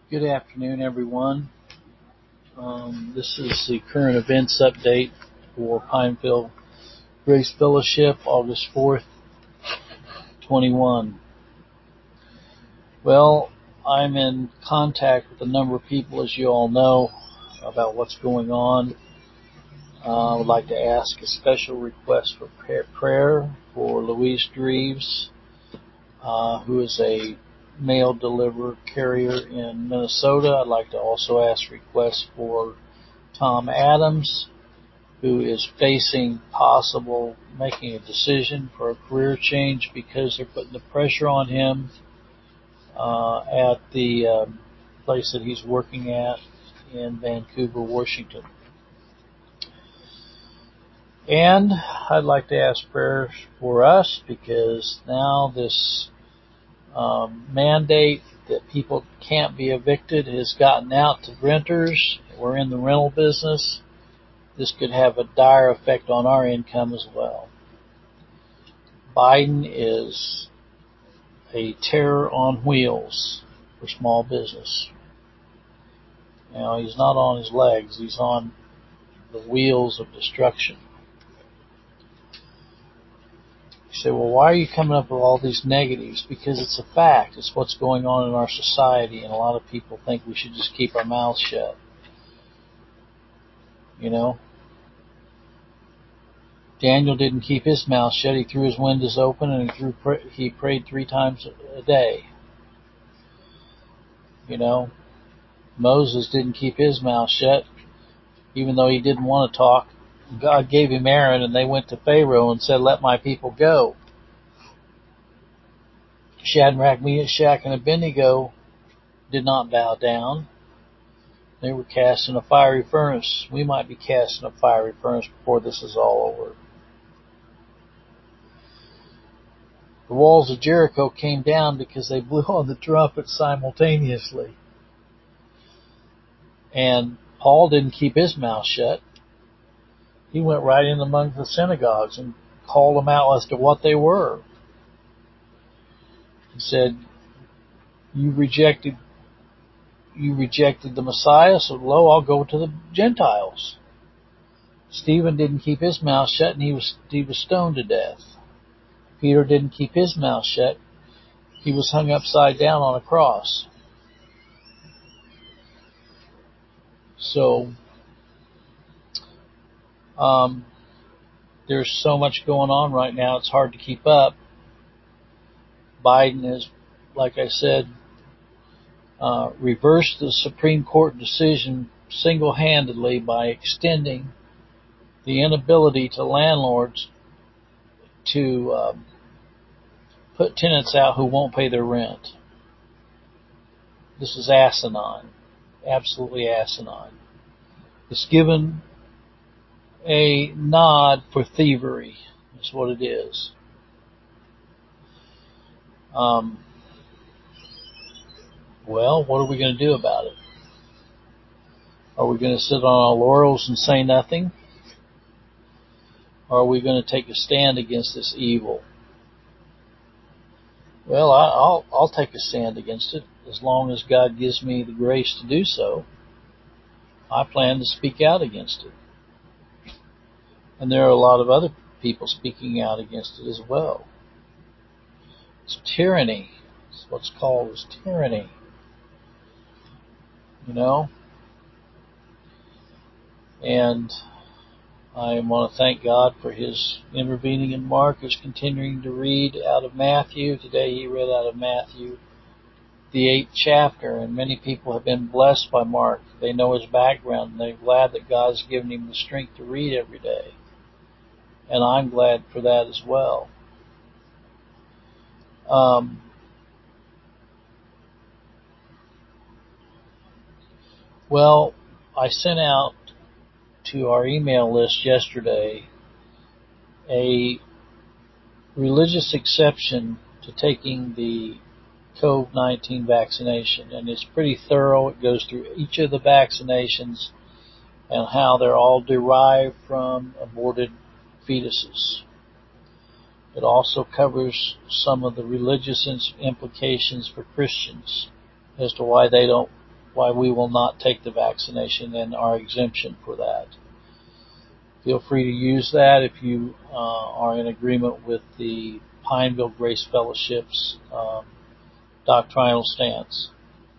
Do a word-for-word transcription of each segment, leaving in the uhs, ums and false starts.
Good afternoon, everyone. Um, this is the current events update for Pineville Grace Fellowship, August fourth, twenty-one. Well, I'm in contact with a number of people, as you all know, about what's going on. Uh, I would like to ask a special request for prayer for Louise Dreves, uh, who is a mail deliverer carrier in Minnesota. I'd like to also ask requests for Tom Adams, who is facing possible making a decision for a career change because they're putting the pressure on him uh, at the um, place that he's working at in Vancouver, Washington. And I'd like to ask prayers for us because now this um, mandate that people can't be evicted has gotten out to renters. We're in the rental business. This could have a dire effect on our income as well. Biden is a terror on wheels for small business. You know, he's not on his legs, he's on the wheels of destruction. You say, well, why are you coming up with all these negatives? Because it's a fact. It's what's going on in our society, and a lot of people think we should just keep our mouths shut. You know? Daniel didn't keep his mouth shut. He threw his windows open, and he, threw, he prayed three times a day. You know? Moses didn't keep his mouth shut, even though he didn't want to talk. God gave him Aaron, and they went to Pharaoh and said, let my people go. Shadrach, Meshach, and Abednego did not bow down. They were cast in a fiery furnace. We might be cast in a fiery furnace before this is all over. The walls of Jericho came down because they blew on the trumpet simultaneously. And Paul didn't keep his mouth shut. He went right in among the synagogues and called them out as to what they were. He said, you rejected you rejected the Messiah, so lo, I'll go to the Gentiles. Stephen didn't keep his mouth shut, and he was he was stoned to death. Peter didn't keep his mouth shut. He was hung upside down on a cross. So, um, there's so much going on right now, it's hard to keep up. Biden has, like I said, uh, reversed the Supreme Court decision single-handedly by extending the inability to landlords to um, put tenants out who won't pay their rent. This is asinine, absolutely asinine. It's given a nod for thievery, is what it is. Um, well, what are we going to do about it? Are we going to sit on our laurels and say nothing? Or are we going to take a stand against this evil? Well, I, I'll I'll take a stand against it as long as God gives me the grace to do so. I plan to speak out against it. And there are a lot of other people speaking out against it as well. It's tyranny. It's what's called as tyranny. You know? And I want to thank God for His intervening in Mark, who's continuing to read out of Matthew. Today he read out of Matthew, the eighth chapter, and many people have been blessed by Mark. They know his background, and they're glad that God's given him the strength to read every day. And I'm glad for that as well. Um, well, I sent out to our email list yesterday a religious exception to taking the COVID nineteen vaccination, and it's pretty thorough. It goes through each of the vaccinations and how they're all derived from aborted fetuses. It also covers some of the religious implications for Christians as to why they don't why we will not take the vaccination and our exemption for that. Feel free to use that if you uh, are in agreement with the Pineville Grace Fellowship's um, doctrinal stance.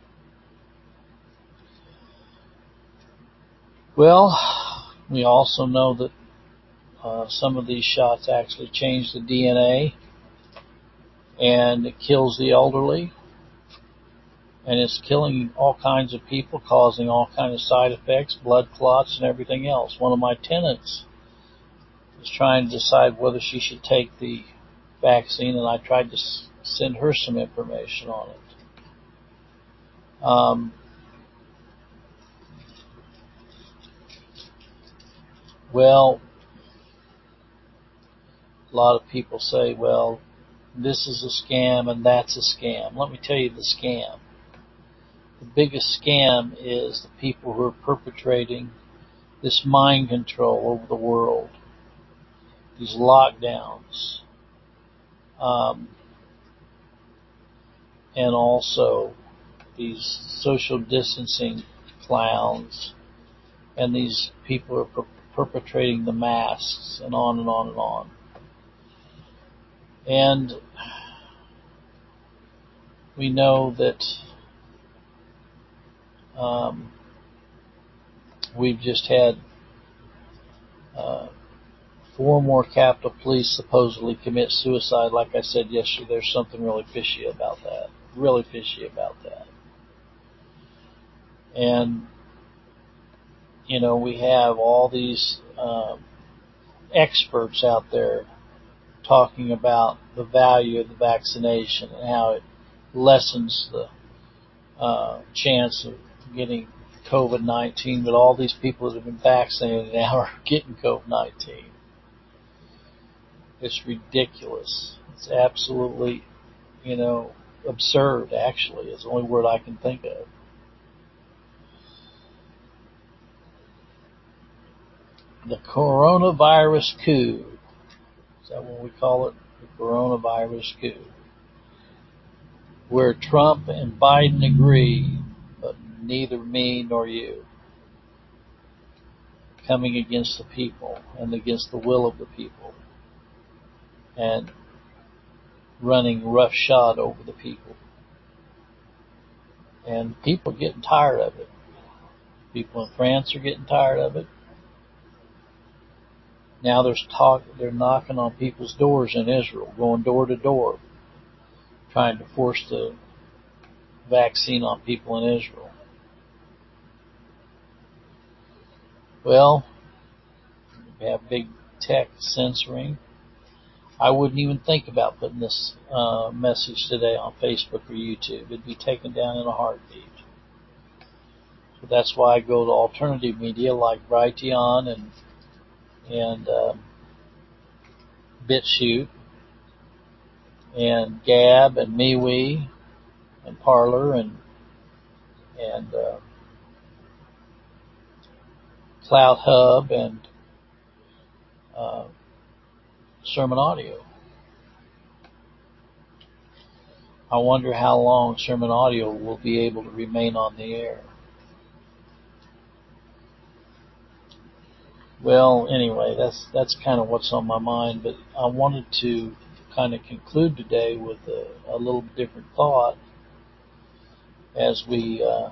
Well, we also know that uh, some of these shots actually change the D N A, and it kills the elderly, and it's killing all kinds of people, causing all kinds of side effects, blood clots, and everything else. One of my tenants is trying to decide whether she should take the vaccine, and I tried to s- send her some information on it. Um, well, a lot of people say, well, this is a scam and that's a scam. Let me tell you the scam. The biggest scam is the people who are perpetrating this mind control over the world, these lockdowns, um, and also these social distancing clowns, and these people are per- perpetrating the masks, and on and on and on. And we know that um, we've just had uh, four more Capitol Police supposedly commit suicide. Like I said yesterday, there's something really fishy about that. Really fishy about that. And, you know, we have all these um, experts out there talking about the value of the vaccination and how it lessens the uh, chance of getting COVID nineteen, but all these people that have been vaccinated now are getting COVID nineteen. It's ridiculous. It's absolutely, you know, absurd, actually. It's the only word I can think of. The coronavirus coup. Is that what we call it? The coronavirus coup. Where Trump and Biden agree, but neither me nor you. Coming against the people and against the will of the people. And running roughshod over the people. And people are getting tired of it. People in France are getting tired of it. Now there's talk, they're knocking on people's doors in Israel, going door to door, trying to force the vaccine on people in Israel. Well, we have big tech censoring. I wouldn't even think about putting this uh, message today on Facebook or YouTube. It'd be taken down in a heartbeat. So that's why I go to alternative media like Brighteon and and um, BitChute and Gab and MeWe and Parler and and uh, Cloud Hub and uh, Sermon Audio. I wonder how long Sermon Audio will be able to remain on the air. Well, anyway, that's that's kind of what's on my mind, but I wanted to kind of conclude today with a, a little different thought as we uh,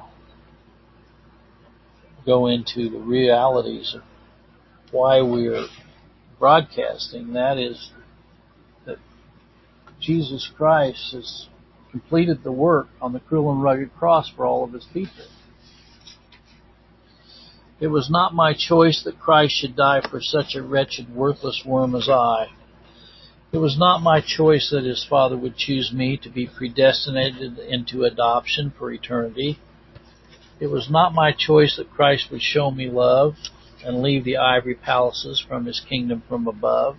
go into the realities of why we're broadcasting. That is that Jesus Christ has completed the work on the cruel and rugged cross for all of his people. It was not my choice that Christ should die for such a wretched, worthless worm as I. It was not my choice that his Father would choose me to be predestinated into adoption for eternity. It was not my choice that Christ would show me love and leave the ivory palaces from his kingdom from above.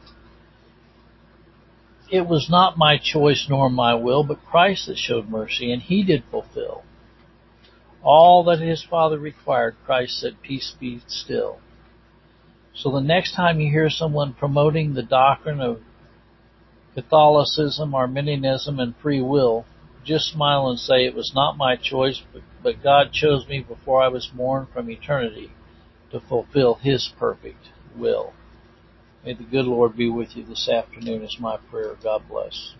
It was not my choice nor my will, but Christ that showed mercy, and he did fulfill all that his Father required. Christ said, "Peace be still." So the next time you hear someone promoting the doctrine of Catholicism, Arminianism, and free will, just smile and say, it was not my choice, but, but God chose me before I was born from eternity to fulfill His perfect will. May the good Lord be with you this afternoon is my prayer. God bless.